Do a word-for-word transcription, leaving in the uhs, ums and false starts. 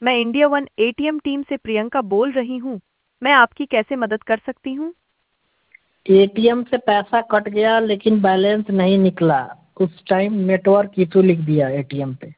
मैं India one ATM team से प्रियंका बोल रही हूँ। मैं आपकी कैसे मदद कर सकती हूँ? एटीएम से पैसा कट गया लेकिन बैलेंस नहीं निकला। उस टाइम नेटवर्क इशू लिख दिया एटीएम पे।